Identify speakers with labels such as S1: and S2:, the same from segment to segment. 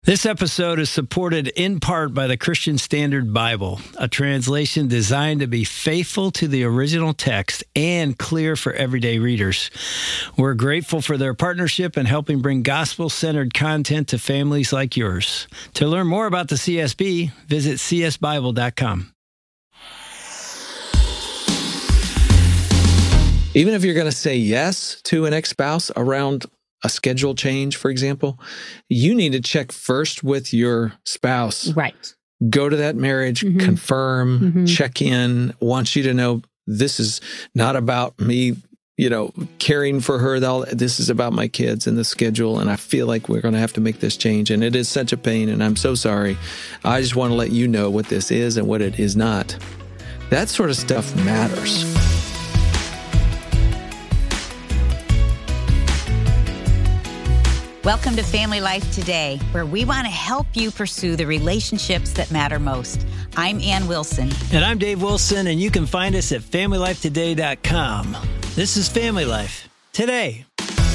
S1: This episode is supported in part by the Christian Standard Bible, a translation designed to be faithful to the original text and clear for everyday readers. We're grateful for their partnership in helping bring gospel-centered content to families like yours. To learn more about the CSB, visit csbible.com.
S2: Even if you're going to say yes to an ex-spouse around a schedule change, for example, you need to check first with your spouse.
S3: Right.
S2: Go to that marriage, confirm, check in, want you to know this is not about me, caring for her. This is about my kids and the schedule, and I feel like we're going to have to make this change, and it is such a pain, and I'm so sorry. I just want to let you know what this is and what it is not. That sort of stuff matters.
S4: Welcome to Family Life Today, where we want to help you pursue the relationships that matter most. I'm Ann Wilson.
S1: And I'm Dave Wilson, and you can find us at FamilyLifeToday.com. This is Family Life Today.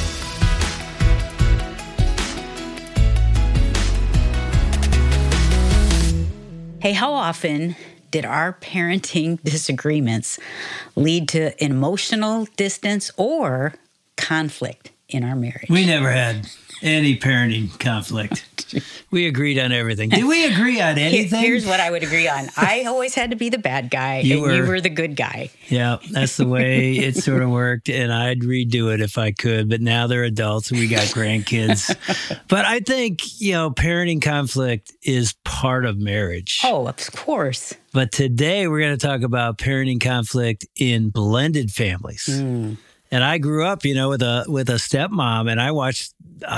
S4: Hey, how often did our parenting disagreements lead to emotional distance or conflict in our marriage?
S1: We never had any parenting conflict. We agreed on everything. Did we agree on anything?
S4: Here's what I would agree on. I always had to be the bad guy, you were the good guy.
S1: Yeah, that's the way it sort of worked, and I'd redo it if I could, but now they're adults and we got grandkids. But I think, parenting conflict is part of marriage.
S4: Oh, of course.
S1: But today we're going to talk about parenting conflict in blended families. And I grew up, with a stepmom, and I watched.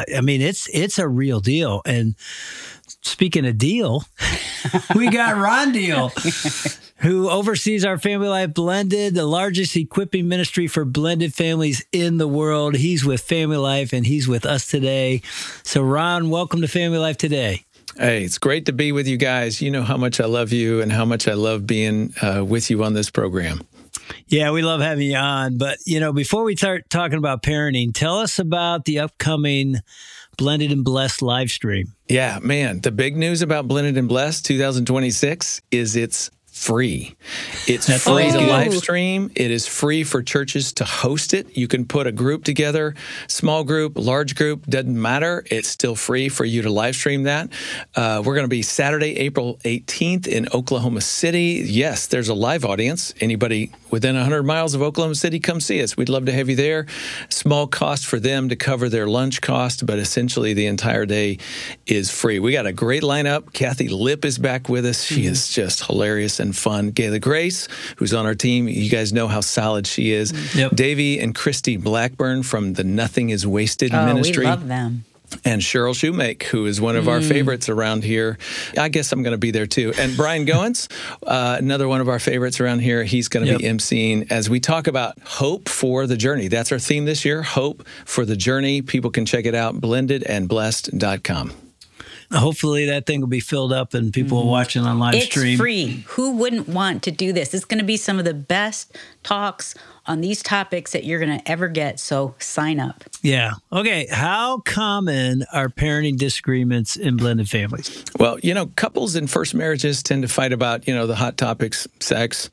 S1: It's a real deal. And speaking of deal, we got Ron Deal, who oversees our Family Life Blended, the largest equipping ministry for blended families in the world. He's with Family Life, and he's with us today. So, Ron, welcome to Family Life Today.
S2: Hey, it's great to be with you guys. You know how much I love you and how much I love being with you on this program.
S1: Yeah, we love having you on. But, before we start talking about parenting, tell us about the upcoming Blended and Blessed live stream.
S2: Yeah, man, the big news about Blended and Blessed 2026 is it's free. It's free to live stream. It is free for churches to host it. You can put a group together, small group, large group, doesn't matter. It's still free for you to live stream that. We're going to be Saturday, April 18th in Oklahoma City. Yes, there's a live audience. Anybody within 100 miles of Oklahoma City, come see us. We'd love to have you there. Small cost for them to cover their lunch cost, but essentially the entire day is free. We got a great lineup. Kathy Lipp is back with us. She is just hilarious and fun. Gayla Grace, who's on our team, you guys know how solid she is.
S1: Yep.
S2: Davey and Christy Blackburn from the Nothing is Wasted ministry.
S4: We love them.
S2: And Cheryl Shoemake, who is one of our favorites around here. I guess I'm going to be there too. And Brian Goins, another one of our favorites around here. He's going to be emceeing as we talk about hope for the journey. That's our theme this year, hope for the journey. People can check it out, blendedandblessed.com.
S1: Hopefully that thing will be filled up and people will watch it on live stream.
S4: It's free. Who wouldn't want to do this? It's going to be some of the best talks on these topics that you're going to ever get. So sign up.
S1: Yeah. Okay. How common are parenting disagreements in blended families?
S2: Well, couples in first marriages tend to fight about, the hot topics, sex,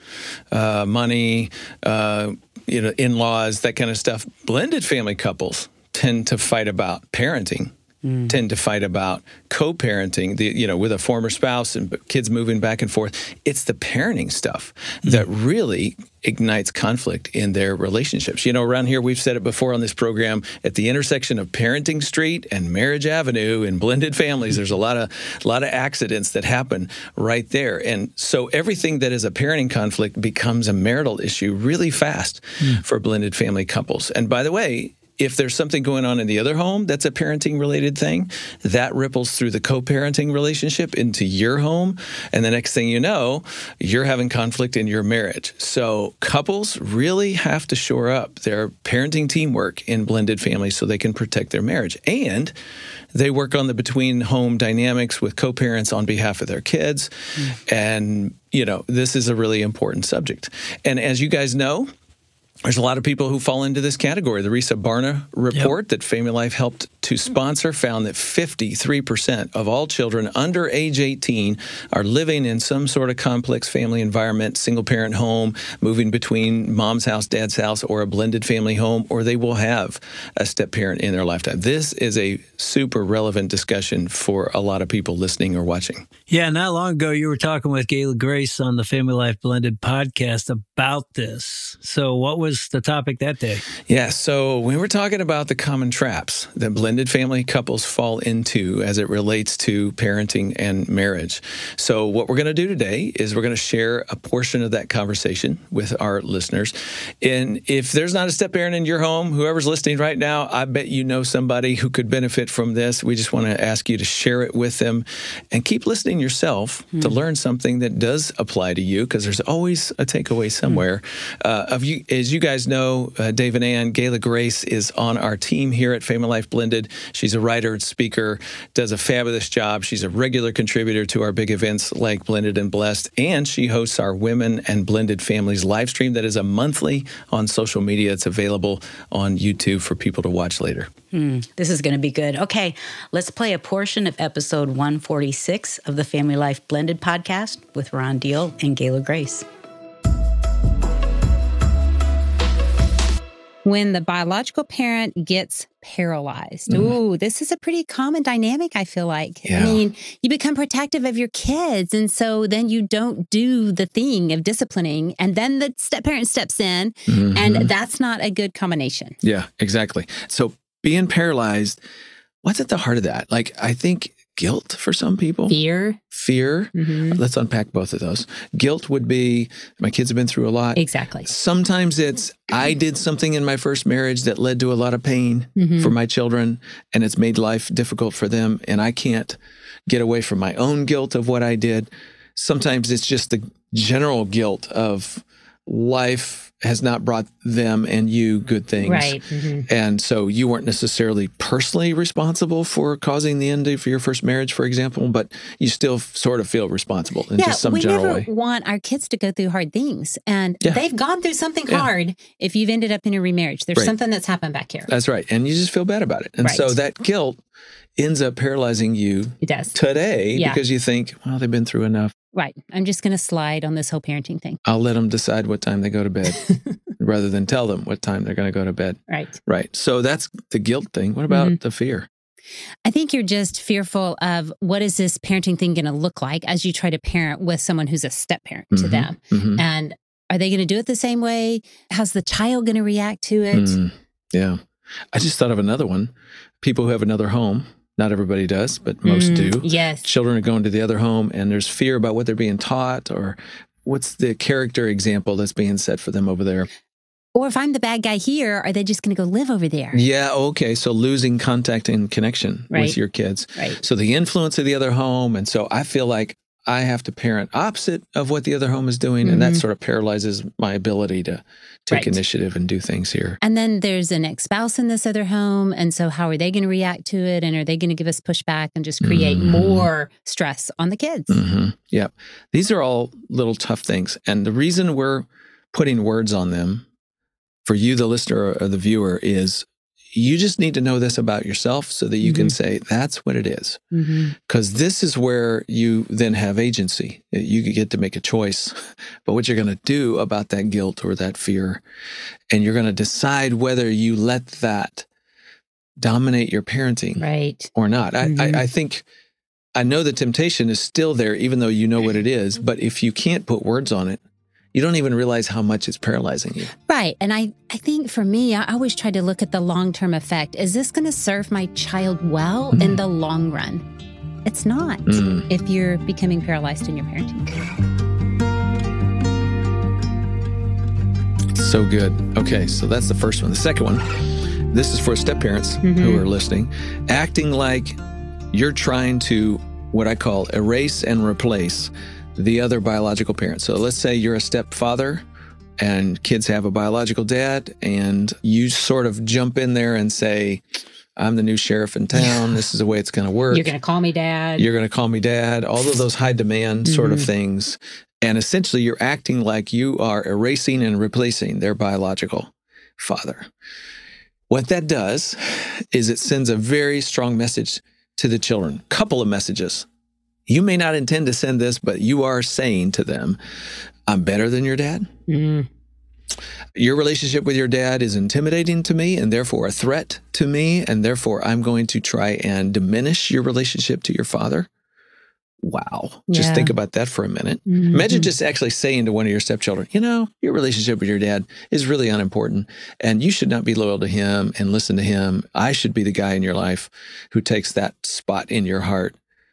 S2: money, in-laws, that kind of stuff. Blended family couples tend to fight about parenting. Tend to fight about co-parenting, with a former spouse and kids moving back and forth. It's the parenting stuff that really ignites conflict in their relationships. Around here, we've said it before on this program, at the intersection of Parenting Street and Marriage Avenue in blended families, there's a lot of accidents that happen right there. And so everything that is a parenting conflict becomes a marital issue really fast for blended family couples. And by the way, if there's something going on in the other home that's a parenting-related thing, that ripples through the co-parenting relationship into your home. And the next thing you know, you're having conflict in your marriage. So couples really have to shore up their parenting teamwork in blended families so they can protect their marriage. And they work on the between-home dynamics with co-parents on behalf of their kids. And, this is a really important subject. And as you guys know, There's a lot of people who fall into this category. The Risa Barna report that Family Life helped to sponsor found that 53% of all children under age 18 are living in some sort of complex family environment, single-parent home, moving between mom's house, dad's house, or a blended family home, or they will have a step-parent in their lifetime. This is a super relevant discussion for a lot of people listening or watching.
S1: Yeah, not long ago, you were talking with Gayla Grace on the Family Life Blended podcast about this. So what was the topic that day?
S2: Yeah, so we were talking about the common traps that blended family couples fall into as it relates to parenting and marriage. So what we're going to do today is we're going to share a portion of that conversation with our listeners. And if there's not a step-parent in your home, whoever's listening right now, I bet you know somebody who could benefit from this. We just want to ask you to share it with them and keep listening yourself to learn something that does apply to you, because there's always a takeaway somewhere. As you guys know, Dave and Ann, Gayla Grace is on our team here at Family Life Blended. She's a writer and speaker, does a fabulous job. She's a regular contributor to our big events like Blended and Blessed, and she hosts our Women and Blended Families live stream that is a monthly on social media. It's available on YouTube for people to watch later.
S4: This is going to be good. Okay, let's play a portion of episode 146 of the Family Life Blended podcast with Ron Deal and Gayla Grace.
S3: When the biological parent gets paralyzed. Ooh, this is a pretty common dynamic, I feel like.
S2: Yeah.
S3: I mean, you become protective of your kids, and so then you don't do the thing of disciplining, and then the step-parent steps in, and that's not a good combination.
S2: Yeah, exactly. So being paralyzed, what's at the heart of that? Like, I think guilt for some people. Fear. Let's unpack both of those. Guilt would be, my kids have been through a lot.
S3: Exactly.
S2: Sometimes it's, I did something in my first marriage that led to a lot of pain for my children, and it's made life difficult for them, and I can't get away from my own guilt of what I did. Sometimes it's just the general guilt of life has not brought them and you good things.
S3: Right.
S2: And so you weren't necessarily personally responsible for causing the end of your first marriage, for example, but you still sort of feel responsible in just some general way.
S3: We never want our kids to go through hard things. And they've gone through something hard if you've ended up in a remarriage. There's something that's happened back here.
S2: That's right. And you just feel bad about it. And so that guilt ends up paralyzing you today because you think, well, they've been through enough.
S3: Right. I'm just going to slide on this whole parenting thing.
S2: I'll let them decide what time they go to bed rather than tell them what time they're going to go to bed. Right. So that's the guilt thing. What about the fear?
S3: I think you're just fearful of what is this parenting thing going to look like as you try to parent with someone who's a step parent to them. And are they going to do it the same way? How's the child going to react to it?
S2: Yeah. I just thought of another one. People who have another home. Not everybody does, but most do.
S3: Yes.
S2: Children are going to the other home, and there's fear about what they're being taught, or what's the character example that's being set for them over there.
S3: Or if I'm the bad guy here, are they just going to go live over there?
S2: Yeah, okay. So losing contact and connection with your kids. So the influence of the other home, and so I feel like I have to parent opposite of what the other home is doing, and that sort of paralyzes my ability to take initiative and do things here.
S3: And then there's an ex-spouse in this other home, and so how are they going to react to it, and are they going to give us pushback and just create more stress on the kids?
S2: Yeah. These are all little tough things, and the reason we're putting words on them for you, the listener or the viewer, is you just need to know this about yourself so that you can say, that's what it is. Because this is where you then have agency. You get to make a choice about what you're going to do about that guilt or that fear. And you're going to decide whether you let that dominate your parenting or not. I think, I know the temptation is still there, even though you know what it is. But if you can't put words on it, you don't even realize how much it's paralyzing you.
S3: Right. And I think for me, I always try to look at the long-term effect. Is this going to serve my child well in the long run? It's not if you're becoming paralyzed in your parenting.
S2: So good. Okay, so that's the first one. The second one, this is for step-parents who are listening, acting like you're trying to, what I call, erase and replace the other biological parent. So let's say you're a stepfather and kids have a biological dad, and you sort of jump in there and say, I'm the new sheriff in town. This is the way it's going to work.
S3: You're going to call me dad.
S2: You're going to call me dad. All of those high demand sort of things. And essentially, you're acting like you are erasing and replacing their biological father. What that does is it sends a very strong message to the children. Couple of messages. You may not intend to send this, but you are saying to them, I'm better than your dad. Mm. Your relationship with your dad is intimidating to me and therefore a threat to me. And therefore, I'm going to try and diminish your relationship to your father. Wow. Just think about that for a minute. Mm-hmm. Imagine just actually saying to one of your stepchildren, your relationship with your dad is really unimportant and you should not be loyal to him and listen to him. I should be the guy in your life who takes that spot in your heart.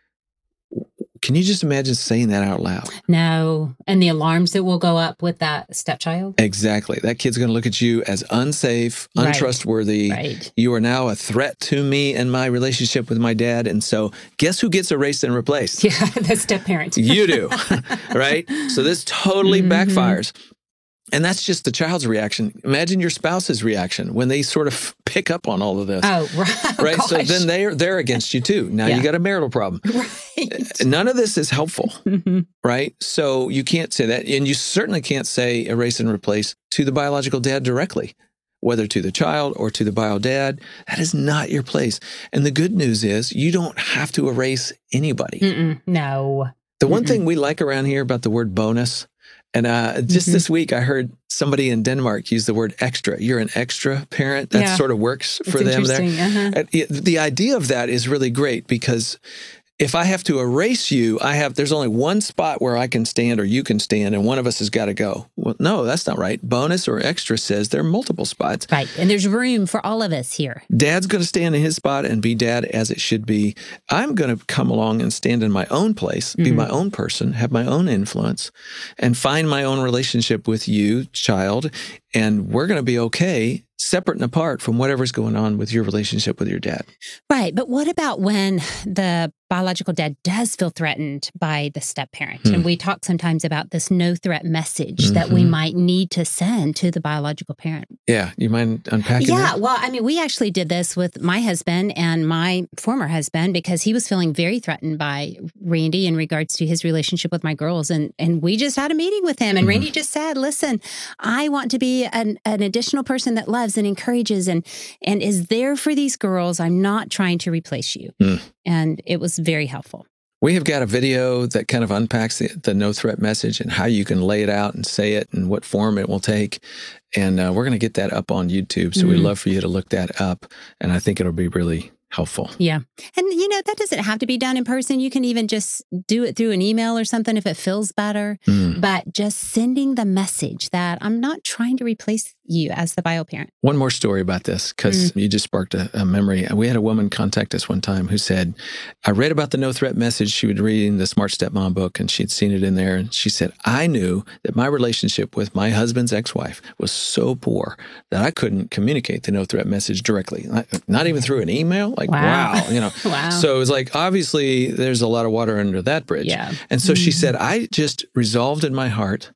S2: Can you just imagine saying that out loud?
S3: No. And the alarms that will go up with that stepchild?
S2: Exactly. That kid's going to look at you as unsafe, untrustworthy. Right. You are now a threat to me and my relationship with my dad. And so guess who gets erased and replaced?
S3: Yeah, the step-parent.
S2: You do, right? So this totally backfires. And that's just the child's reaction. Imagine your spouse's reaction when they sort of pick up on all of this.
S3: Oh, right.
S2: Right. So then they're against you too. Now you got a marital problem.
S3: Right.
S2: None of this is helpful. Mm-hmm. Right. So you can't say that. And you certainly can't say erase and replace to the biological dad directly, whether to the child or to the bio dad. That is not your place. And the good news is you don't have to erase anybody.
S3: No.
S2: The one thing we like around here about the word bonus, and just this week, I heard somebody in Denmark use the word extra. You're an extra parent. That sort of works for them there. Uh-huh. The idea of that is really great because if I have to erase you, there's only one spot where I can stand or you can stand, and one of us has got to go. Well, no, that's not right. Bonus or extra says there are multiple spots.
S3: Right, and there's room for all of us here.
S2: Dad's going to stand in his spot and be dad as it should be. I'm going to come along and stand in my own place, be my own person, have my own influence, and find my own relationship with you, child, and we're going to be okay separate and apart from whatever's going on with your relationship with your dad.
S3: Right. But what about when the biological dad does feel threatened by the step-parent? And we talk sometimes about this no-threat message that we might need to send to the biological parent.
S2: Yeah. You mind unpacking that?
S3: Yeah. Well, I mean, we actually did this with my husband and my former husband because he was feeling very threatened by Randy in regards to his relationship with my girls. And we just had a meeting with him. And Randy just said, listen, I want to be an additional person that loves and encourages and is there for these girls. I'm not trying to replace you. And it was very helpful.
S2: We have got a video that kind of unpacks the no threat message and how you can lay it out and say it and what form it will take. And we're going to get that up on YouTube. So we'd love for you to look that up. And I think it'll be really helpful.
S3: Yeah. And, that doesn't have to be done in person. You can even just do it through an email or something if it feels better. But just sending the message that I'm not trying to replace you as the bio parent.
S2: One more story about this, because you just sparked a memory. We had a woman contact us one time who said, I read about the no threat message. She was reading the Smart Stepmom book and she'd seen it in there. And she said, I knew that my relationship with my husband's ex-wife was so poor that I couldn't communicate the no threat message directly, not even through an email. Like, wow.
S3: Wow.
S2: So it was like, obviously there's a lot of water under that bridge.
S3: Yeah.
S2: And so she said, I just resolved in my heart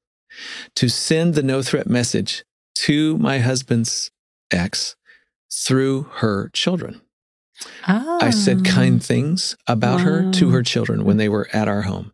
S2: to send the no threat message to my husband's ex through her children.
S3: Oh.
S2: I said kind things about her to her children when they were at our home.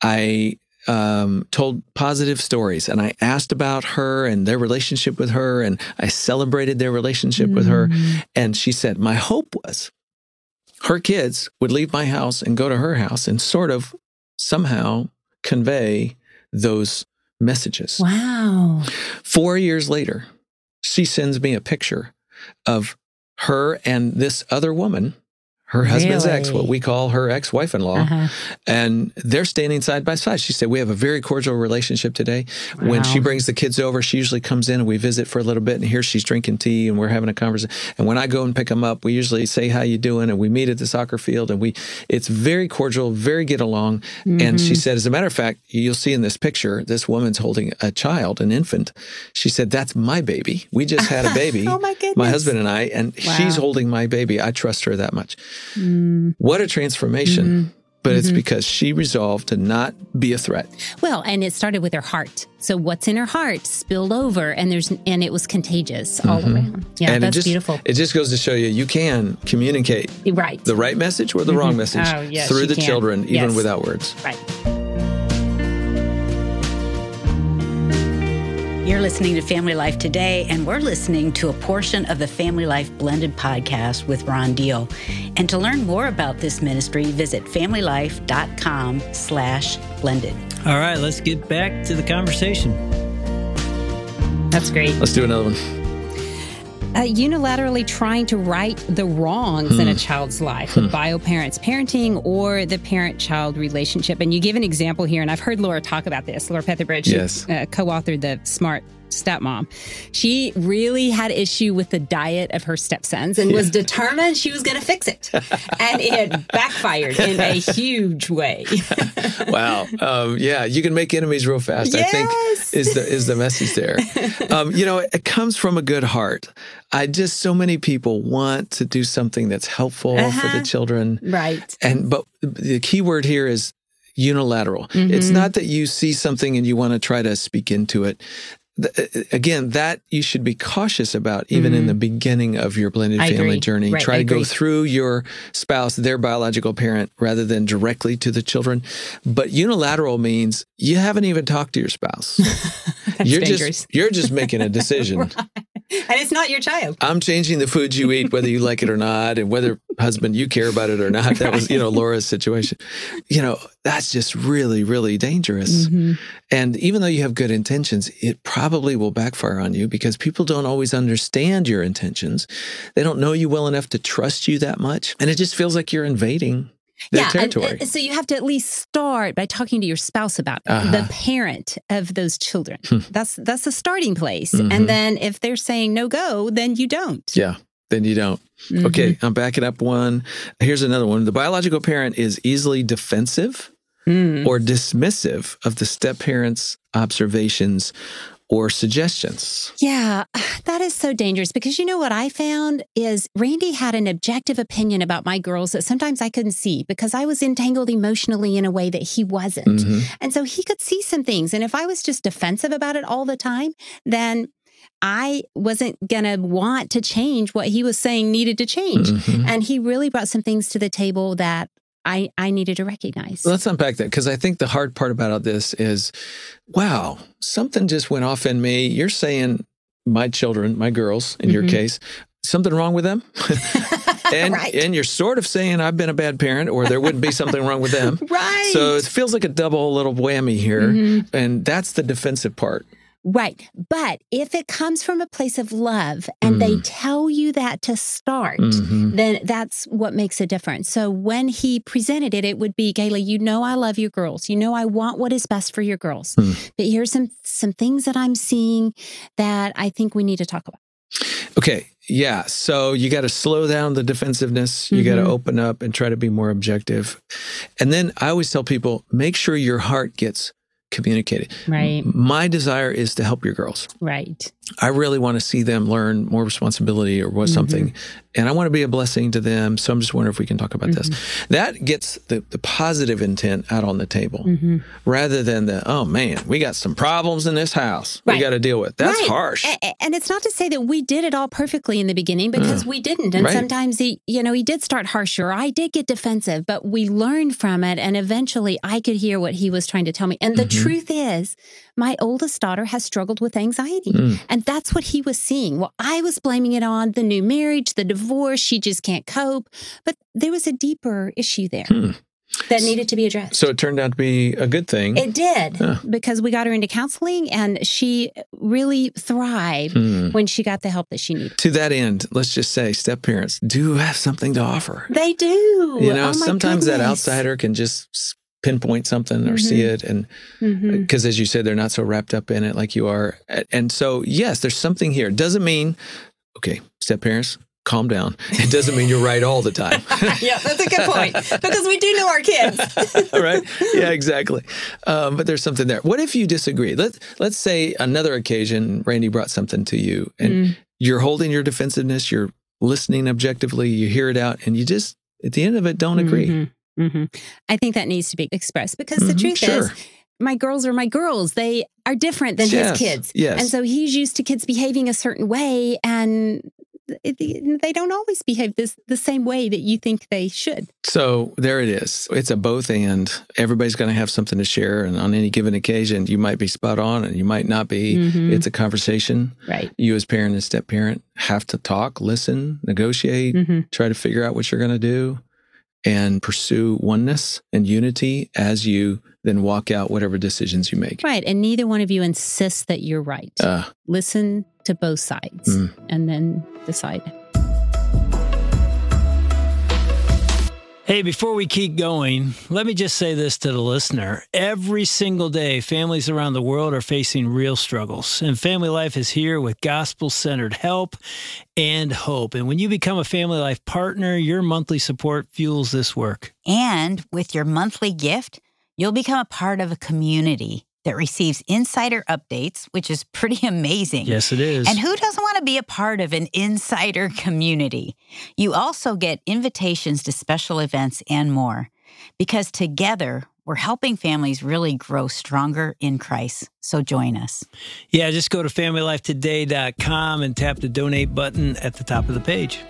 S2: I told positive stories and I asked about her and their relationship with her and I celebrated their relationship with her. And she said, my hope was her kids would leave my house and go to her house and sort of somehow convey those messages.
S3: Wow.
S2: 4 years later, she sends me a picture of her and this other woman, her husband's ex, what we call her ex-wife-in-law, and they're standing side by side. She said, we have a very cordial relationship today. Wow. When she brings the kids over, she usually comes in and we visit for a little bit, and here she's drinking tea and we're having a conversation. And when I go and pick them up, we usually say, how you doing? And we meet at the soccer field, and it's very cordial, very get along. And she said, as a matter of fact, you'll see in this picture, this woman's holding a child, an infant. She said, that's my baby. We just had a baby,
S3: oh my goodness,
S2: my husband and I, and she's holding my baby. I trust her that much. What a transformation. But it's because she resolved to not be a threat.
S3: Well, and it started with her heart. So what's in her heart spilled over, and it was contagious all around. Yeah, and that's beautiful.
S2: It just goes to show you can communicate the right message or the wrong message through the children, even without words.
S3: Right.
S4: You're listening to Family Life Today, and we're listening to a portion of the Family Life Blended podcast with Ron Deal. And to learn more about this ministry, visit familylife.com/blended.
S1: All right, let's get back to the conversation.
S3: That's great.
S2: Let's do another one.
S3: Unilaterally trying to right the wrongs in a child's life with bio-parents parenting or the parent-child relationship. And you give an example here, and I've heard Laura talk about this. Laura Petherbridge,
S2: Yes.
S3: co-authored the Smart Stepmom. She really had issue with the diet of her stepsons and was determined she was going to fix it. And it backfired in a huge way.
S2: Wow. Yeah, you can make enemies real fast,
S3: Yes.
S2: I think is the message there. It comes from a good heart. So many people want to do something that's helpful for the children.
S3: Right.
S2: But the key word here is unilateral. It's not that you see something and you want to try to speak into it. Again, that you should be cautious about even in the beginning of your blended family journey.
S3: Right,
S2: Try to go through your spouse, their biological parent, rather than directly to the children. But unilateral means you haven't even talked to your spouse. You're just making a decision.
S3: Right. And it's not your child.
S2: I'm changing the food you eat, whether you like it or not, and whether, husband, you care about it or not. That was, Laura's situation. That's just really, really dangerous. And even though you have good intentions, it probably will backfire on you because people don't always understand your intentions. They don't know you well enough to trust you that much. And it just feels like you're invading their territory.
S3: So you have to at least start by talking to your spouse about it, the parent of those children. That's the starting place. And then if they're saying no go, then you don't.
S2: Yeah, then you don't. Okay, I'm backing up one. Here's another one. The biological parent is easily defensive or dismissive of the step-parent's observations or suggestions.
S3: Yeah, that is so dangerous because you know what I found is Randy had an objective opinion about my girls that sometimes I couldn't see because I was entangled emotionally in a way that he wasn't. And so he could see some things. And if I was just defensive about it all the time, then I wasn't going to want to change what he was saying needed to change. And he really brought some things to the table that I needed to recognize.
S2: Let's unpack that because I think the hard part about this is, wow, something just went off in me. You're saying my children, my girls, in your case, something wrong with them? And you're sort of saying I've been a bad parent or there wouldn't be something wrong with them.
S3: Right.
S2: So it feels like a double little whammy here. And that's the defensive part.
S3: Right. But if it comes from a place of love and they tell you that to start, then that's what makes a difference. So when he presented it, it would be, Gayla, I love your girls. I want what is best for your girls. But here's some things that I'm seeing that I think we need to talk about.
S2: Okay. Yeah. So you got to slow down the defensiveness. You got to open up and try to be more objective. And then I always tell people, make sure your heart gets communicated.
S3: Right.
S2: My desire is to help your girls.
S3: Right.
S2: I really want to see them learn more responsibility or something. And I want to be a blessing to them. So I'm just wondering if we can talk about this. That gets the positive intent out on the table rather than oh man, we got some problems in this house we got to deal with. That's harsh.
S3: And it's not to say that we did it all perfectly in the beginning because we didn't. And sometimes he did start harsher. I did get defensive, but we learned from it. And eventually I could hear what he was trying to tell me. And the truth is, my oldest daughter has struggled with anxiety. And that's what he was seeing. Well, I was blaming it on the new marriage, the divorce. She just can't cope. But there was a deeper issue there that needed to be addressed.
S2: So it turned out to be a good thing.
S3: It did, because we got her into counseling and she really thrived when she got the help that she needed.
S2: To that end, let's just say step-parents do have something to offer.
S3: They do.
S2: Sometimes that outsider can just pinpoint something or see it. And because as you said, they're not so wrapped up in it like you are. And so, yes, there's something here. Doesn't mean, okay, step-parents, calm down. It doesn't mean you're right all the time.
S3: Yeah, that's a good point. Because we do know our kids.
S2: Right? Yeah, exactly. But there's something there. What if you disagree? Let's say another occasion, Randy brought something to you and you're holding your defensiveness, you're listening objectively, you hear it out, and you just, at the end of it, don't agree.
S3: I think that needs to be expressed because the truth is, my girls are my girls. They are different than his kids.
S2: Yes.
S3: And so he's used to kids behaving a certain way. And they don't always behave the same way that you think they should.
S2: So there it is. It's a both and. Everybody's going to have something to share. And on any given occasion, you might be spot on and you might not be. Mm-hmm. It's a conversation.
S3: Right.
S2: You as parent and step parent have to talk, listen, negotiate, try to figure out what you're going to do, and pursue oneness and unity as you then walk out whatever decisions you make.
S3: Right. And neither one of you insists that you're right. Listen to both sides and then decide.
S1: Hey, before we keep going, let me just say this to the listener. Every single day, families around the world are facing real struggles, and Family Life is here with gospel-centered help and hope. And when you become a Family Life partner, your monthly support fuels this work.
S4: And with your monthly gift, you'll become a part of a community that receives insider updates, which is pretty amazing.
S1: Yes, it is.
S4: And who doesn't want to be a part of an insider community? You also get invitations to special events and more, because together we're helping families really grow stronger in Christ. So join us.
S1: Yeah, just go to FamilyLifeToday.com and tap the donate button at the top of the page.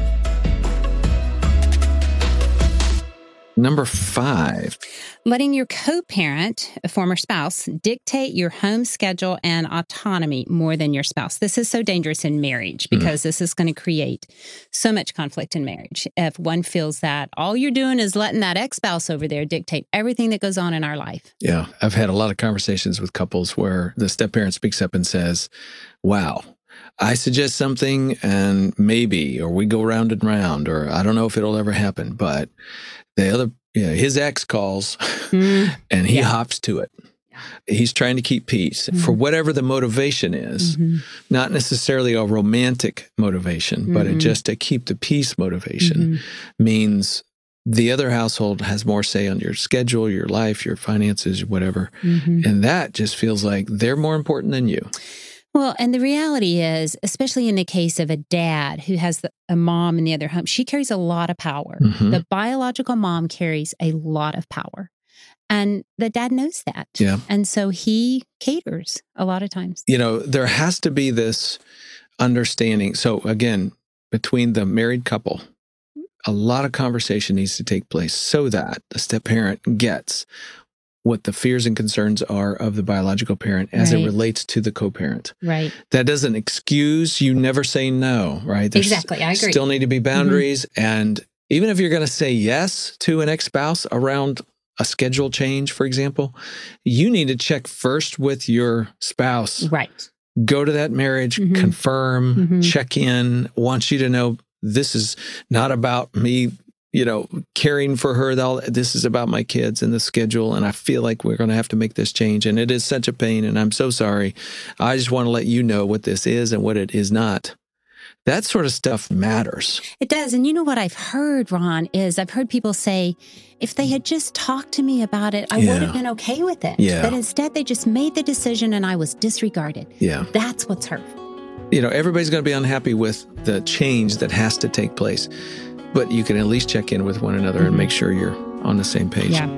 S2: Number 5.
S3: Letting your co-parent, a former spouse, dictate your home schedule and autonomy more than your spouse. This is so dangerous in marriage because this is going to create so much conflict in marriage. If one feels that all you're doing is letting that ex-spouse over there dictate everything that goes on in our life.
S2: Yeah. I've had a lot of conversations with couples where the step-parent speaks up and says, wow, I suggest something and maybe, or we go round and round, or I don't know if it'll ever happen, but the other, his ex calls and he hops to it. He's trying to keep peace for whatever the motivation is, not necessarily a romantic motivation, but just to keep the peace motivation means the other household has more say on your schedule, your life, your finances, whatever. And that just feels like they're more important than you.
S3: Well, and the reality is, especially in the case of a dad who has a mom in the other home, she carries a lot of power. The biological mom carries a lot of power. And the dad knows that.
S2: Yeah.
S3: And so he caters a lot of times.
S2: There has to be this understanding. So again, between the married couple, a lot of conversation needs to take place so that the step-parent gets what the fears and concerns are of the biological parent as it relates to the co-parent.
S3: Right.
S2: That doesn't excuse you never saying no, right? There's
S3: exactly, I agree.
S2: Still need to be boundaries. And even if you're going to say yes to an ex-spouse around a schedule change, for example, you need to check first with your spouse.
S3: Right.
S2: Go to that marriage, confirm, check in, want you to know this is not about me caring for her. This is about my kids and the schedule. And I feel like we're going to have to make this change. And it is such a pain. And I'm so sorry. I just want to let you know what this is and what it is not. That sort of stuff matters.
S3: It does. And you know what I've heard, Ron, is I've heard people say, if they had just talked to me about it, I would have been okay with it.
S2: Yeah.
S3: But instead, they just made the decision and I was disregarded.
S2: Yeah.
S3: That's what's hurtful.
S2: Everybody's going to be unhappy with the change that has to take place. But you can at least check in with one another and make sure you're on the same page.
S3: Yeah.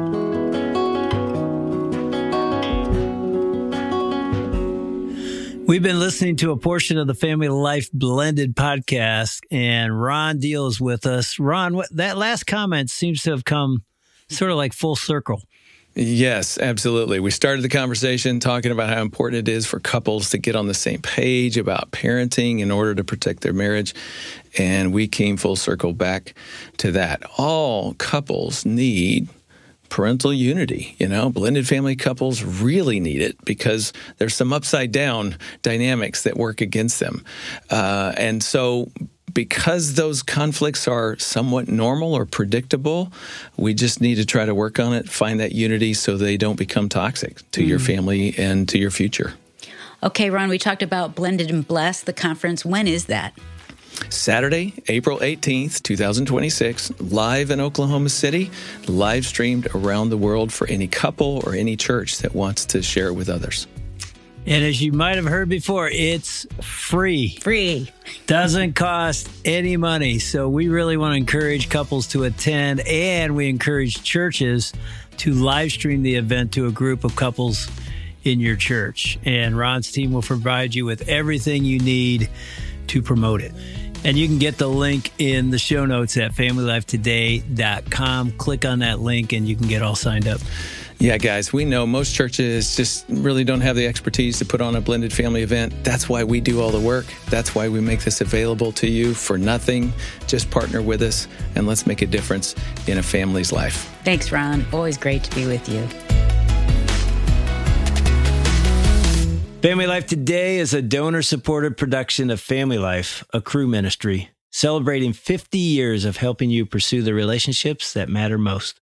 S1: We've been listening to a portion of the Family Life Blended podcast, and Ron Deal is with us. Ron, that last comment seems to have come sort of like full circle.
S2: Yes, absolutely. We started the conversation talking about how important it is for couples to get on the same page about parenting in order to protect their marriage. And we came full circle back to that. All couples need parental unity. Blended family couples really need it because there's some upside down dynamics that work against them. And so because those conflicts are somewhat normal or predictable, we just need to try to work on it, find that unity so they don't become toxic to your family and to your future.
S4: Okay, Ron, we talked about Blended and Blessed, the conference. When is that?
S2: Saturday, April 18th, 2026, live in Oklahoma City, live streamed around the world for any couple or any church that wants to share it with others.
S1: And as you might have heard before, it's free.
S4: Free.
S1: Doesn't cost any money. So we really want to encourage couples to attend, and we encourage churches to live stream the event to a group of couples in your church. And Ron's team will provide you with everything you need to promote it. And you can get the link in the show notes at familylifetoday.com. Click on that link and you can get all signed up.
S2: Yeah, guys, we know most churches just really don't have the expertise to put on a blended family event. That's why we do all the work. That's why we make this available to you for nothing. Just partner with us and let's make a difference in a family's life.
S4: Thanks, Ron. Always great to be with you.
S1: Family Life Today is a donor-supported production of Family Life, a Cru ministry, celebrating 50 years of helping you pursue the relationships that matter most.